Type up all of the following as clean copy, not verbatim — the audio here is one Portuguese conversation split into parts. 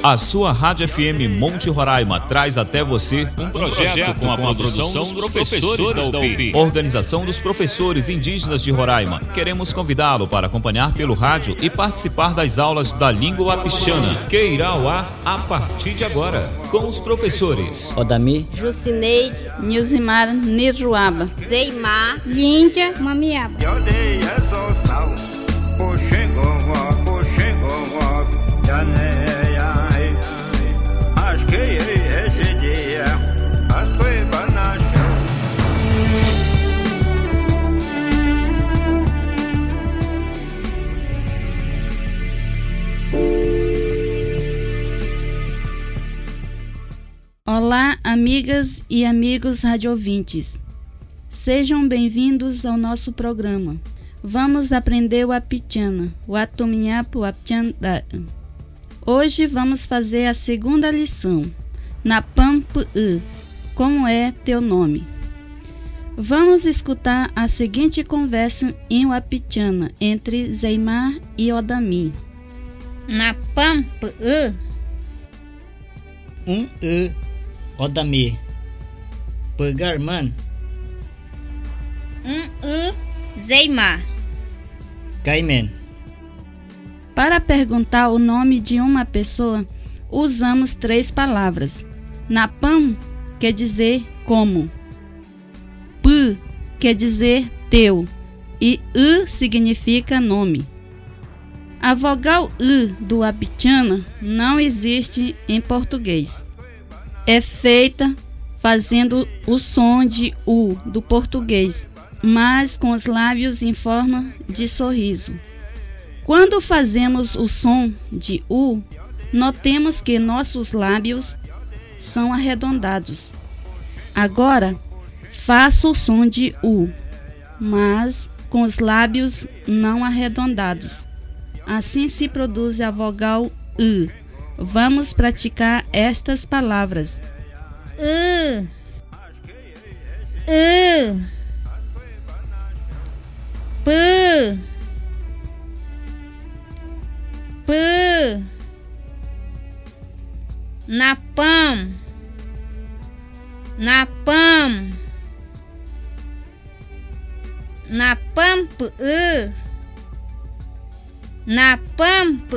A sua Rádio FM Monte Roraima traz até você um projeto com a produção dos professores da UPI. Organização dos professores indígenas de Roraima. Queremos convidá-lo para acompanhar pelo rádio e participar das aulas da língua wapixana, que irá ao ar a partir de agora, com os professores Odami, Jucineide, Nilzimar Niruaba, Zeimar, Líndia, Mamiaba. Olá, amigas e amigos radiovintes. Sejam bem-vindos ao nosso programa. Vamos aprender o Wapixana, o Atuminhapo Wapixanda. Hoje vamos fazer a segunda lição, na Pampu, como é teu nome? Vamos escutar a seguinte conversa em Wapixana entre Zeimar e Odami. Na Pampu, Odami, Pegarman, Zeimar, Kaimen. Para perguntar o nome de uma pessoa, usamos 3 palavras. Napam quer dizer como. P quer dizer teu. E significa nome. A vogal do Wapixana não existe em português. É feita fazendo o som de U do português, mas com os lábios em forma de sorriso. Quando fazemos o som de U, notemos que nossos lábios são arredondados. Agora, faça o som de U, mas com os lábios não arredondados. Assim se produz a vogal U. Vamos praticar estas palavras. Napam, Napam, Napampu, Napampu.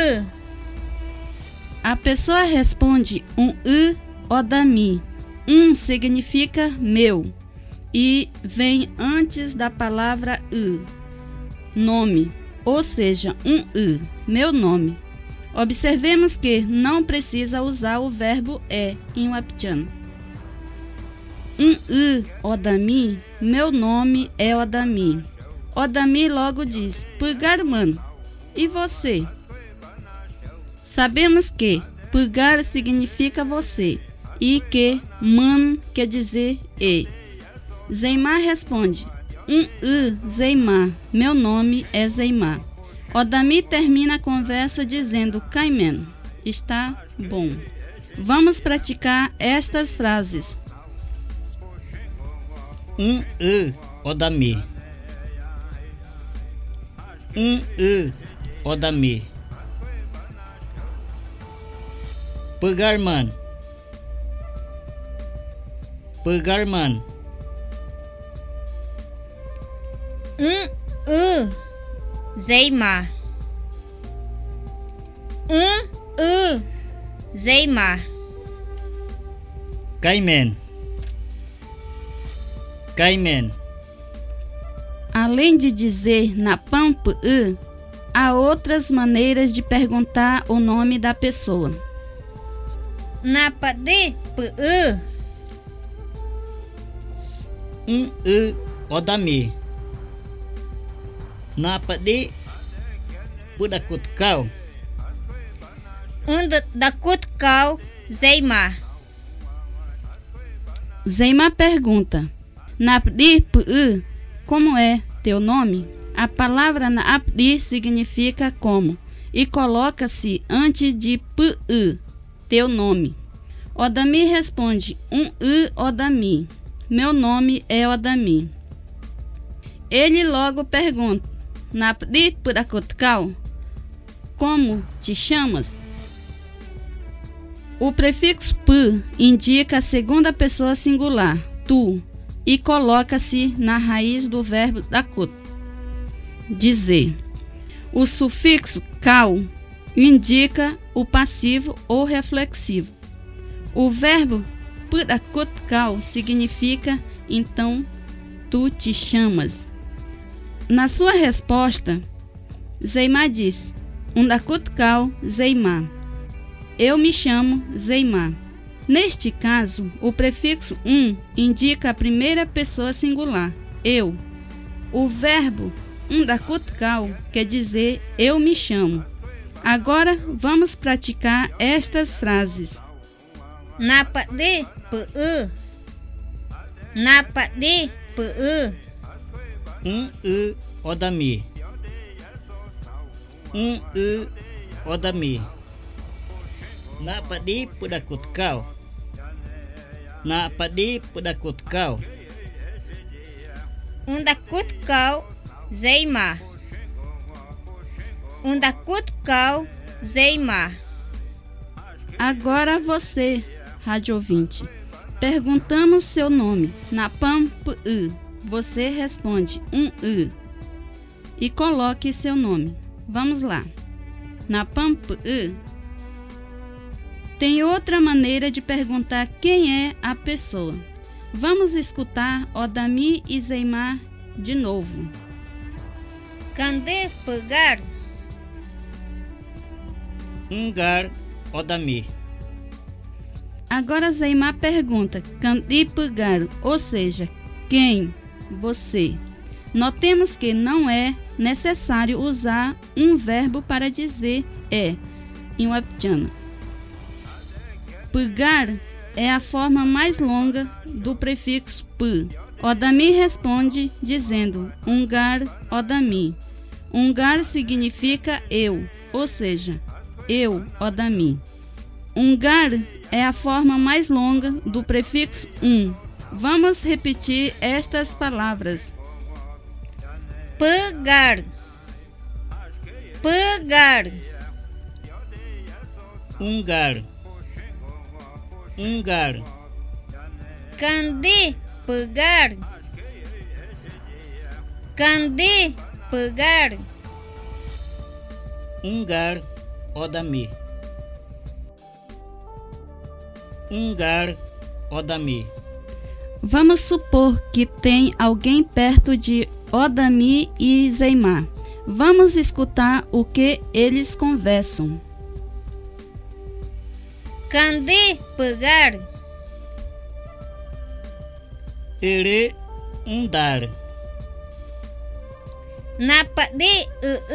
A pessoa responde um Odami. Significa meu e vem antes da palavra nome, ou seja, meu nome. Observemos que não precisa usar o verbo em Wapixana. Odami, meu nome é Odami. Odami logo diz, Pugarman, e você? Sabemos que Pugar significa você e que man quer dizer e. Zeimar responde, Zeimar, meu nome é Zeimar. Odami termina a conversa dizendo, Kaimen, está bom. Vamos praticar estas frases. Odami, Odami, Pegarman, Pegarman, Zeimar, Zeimar, Kaimen, Kaimen. Além de dizer na Pampu, há outras maneiras de perguntar o nome da pessoa. Na Pade, Odami, na Pade, Pudakutkau, da Kutkau, Zeimar. Zeimar pergunta, Napdi, como é teu nome? A palavra Napdi significa como e coloca-se antes de teu nome. Odami responde, Odami, meu nome é Odami. Ele logo pergunta, Napdi Pudakutkau, como te chamas? O prefixo p indica a segunda pessoa singular, tu, e coloca-se na raiz do verbo dakut, dizer. O sufixo kau indica o passivo ou reflexivo. O verbo pudakut kau significa, então, tu te chamas. Na sua resposta, Zeimá diz, undakut kau Zeimá. Eu me chamo Zeimá. Neste caso, o prefixo indica a primeira pessoa singular, eu. O verbo undakut kau quer dizer eu me chamo. Agora vamos praticar estas frases. Napade pu. Napade pu. Odami. Odami. Napadi pudakut kau. Napadi pudakut kau. Undakut kau Zeimá. Undakut kau Zeimá. Agora você, rádio ouvinte, perguntamos seu nome. Na PAMP, você responde e coloque seu nome. Vamos lá. Na PAMP, tem outra maneira de perguntar quem é a pessoa. Vamos escutar Odami e Zeimá de novo. Kande pegar. Ungar Odami. Agora Zeimá pergunta Kande pegar, ou seja, quem? Você. Notemos que não é necessário usar um verbo para dizer em Wapchana. Pegar é a forma mais longa do prefixo p. Odami responde dizendo ungar Odami. Ungar significa eu, ou seja, eu, Odami. Ungar é a forma mais longa do prefixo Vamos repetir estas palavras. Pegar. Pegar. Ungar. Ungar. Kande pegar. Kande pegar. Ungar Odami. Ungar Odami. Vamos supor que tem alguém perto de Odami e Zeimá. Vamos escutar o que eles conversam. Kande pegar. Ere undar. Napade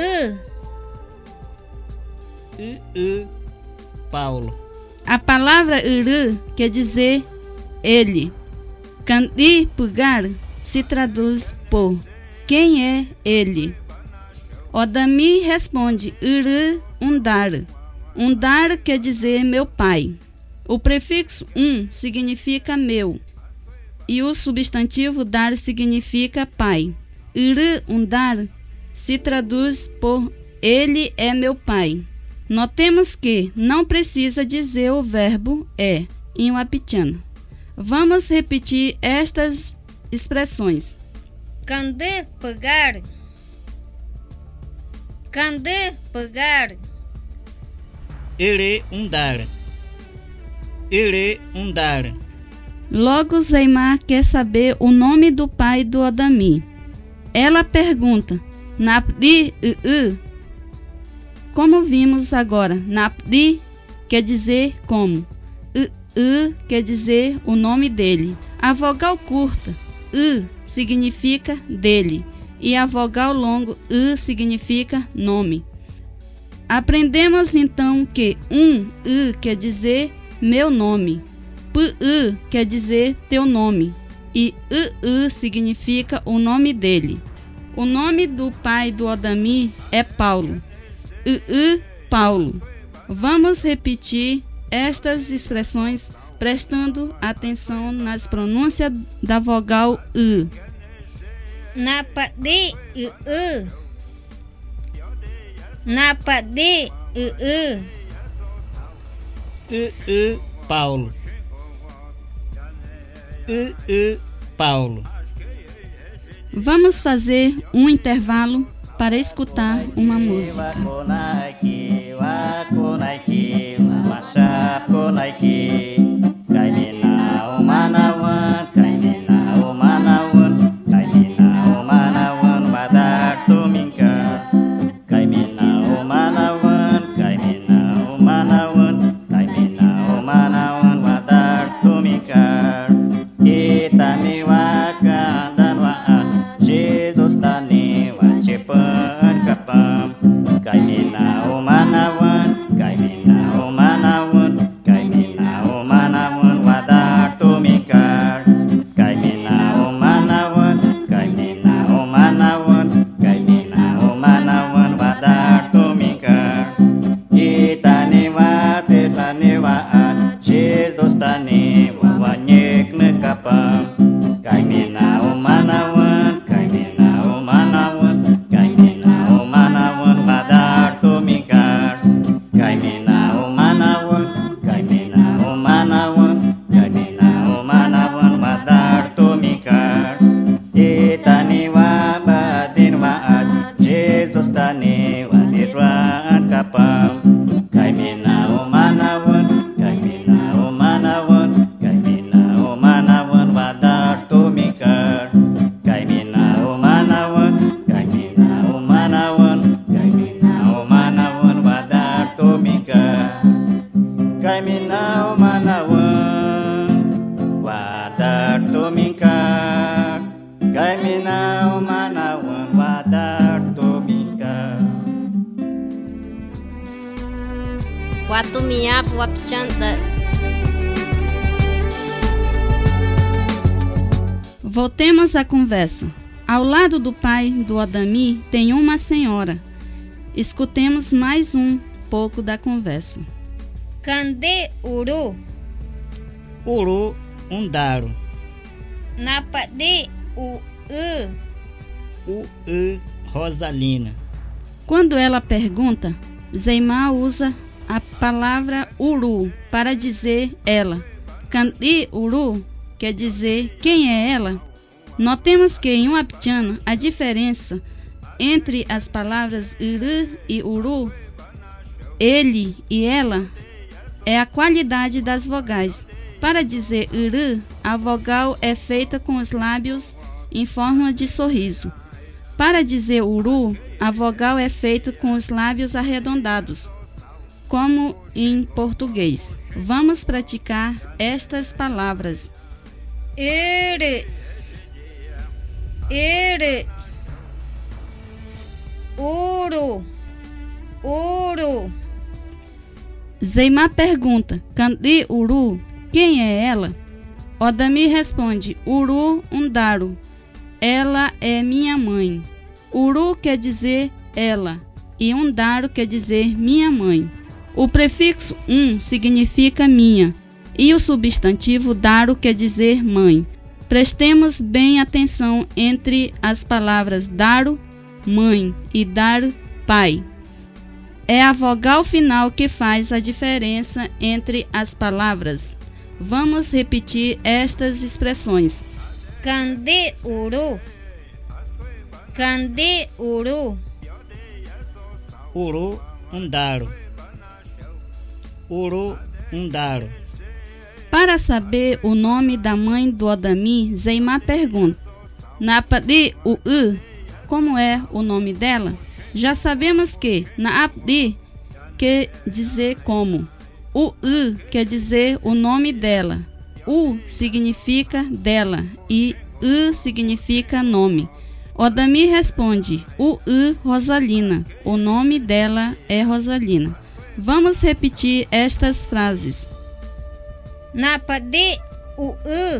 Paulo. A palavra uru quer dizer ele. Kande pegar se traduz por quem é ele. Odami responde uru undar. Undar quer dizer meu pai. O prefixo significa meu e o substantivo dar significa pai. Uru undar se traduz por ele é meu pai. Notemos que não precisa dizer o verbo em Wapchana. Vamos repetir estas expressões. Kande pegar. Kande pegar. Ere undar. Ere undar. Logo Zeimá quer saber o nome do pai do Odami. Ela pergunta, Napdi Como vimos agora, Napdi quer dizer como. Quer dizer o nome dele. A vogal curta, significa dele. E a vogal longo, significa nome. Aprendemos então que quer dizer meu nome. Quer dizer teu nome. E significa o nome dele. O nome do pai do Odami é Paulo. Paulo. Vamos repetir estas expressões prestando atenção nas pronúncias da vogal Napade Napade Paulo. Paulo. Vamos fazer um intervalo para escutar uma música. Voltemos à conversa. Ao lado do pai do Adami tem uma senhora. Escutemos mais um pouco da conversa. Cande uru. Uru undaro. Napade Rosalina. Quando ela pergunta, Zeimá usa a palavra uru para dizer ela. Cande uru quer dizer quem é ela. Notemos que em Wapitiana a diferença entre as palavras uru e uru, ele e ela, é a qualidade das vogais. Para dizer uru, a vogal é feita com os lábios em forma de sorriso. Para dizer uru, a vogal é feita com os lábios arredondados, como em português. Vamos praticar estas palavras. Uru. Zeimá pergunta, Cande uru, quem é ela? Odami responde, uru undaro, ela é minha mãe. Uru quer dizer ela e undaro quer dizer minha mãe. O prefixo significa minha e o substantivo daro quer dizer mãe. Prestemos bem atenção entre as palavras daro, mãe, e dar, pai. É a vogal final que faz a diferença entre as palavras. Vamos repetir estas expressões. Cande uru. Cande uru. Uru undaro. Uru undaro. Para saber o nome da mãe do Odami, Zeimá pergunta, Naapdi uu, como é o nome dela? Já sabemos que Naapdi quer dizer como, uu quer dizer o nome dela, u significa dela e u significa nome. Odami responde, uu Rosalina, o nome dela é Rosalina. Vamos repetir estas frases. Napade uu.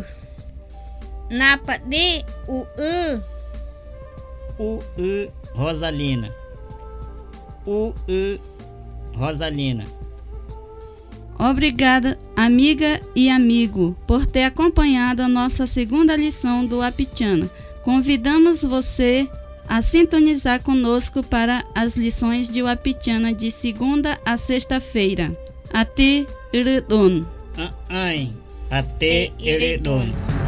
Napade uu. Rosalina. Rosalina. Obrigada, amiga e amigo, por ter acompanhado a nossa segunda lição do Wapitiana. Convidamos você a sintonizar conosco para as lições de Wapitiana de segunda a sexta-feira. Ati iridun. Ai. Ate iridun.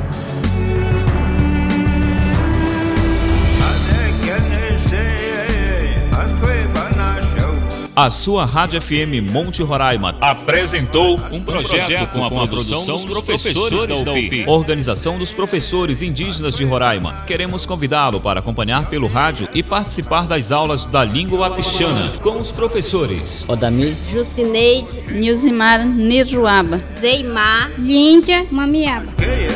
A sua Rádio FM Monte Roraima apresentou um projeto com a produção dos professores da UPI. Organização dos Professores Indígenas de Roraima. Queremos convidá-lo para acompanhar pelo rádio e participar das aulas da língua wapixana com os professores Odamir, Jucineide, Nilzimar Niruaba, Zeimar, Líndia Mamiaba.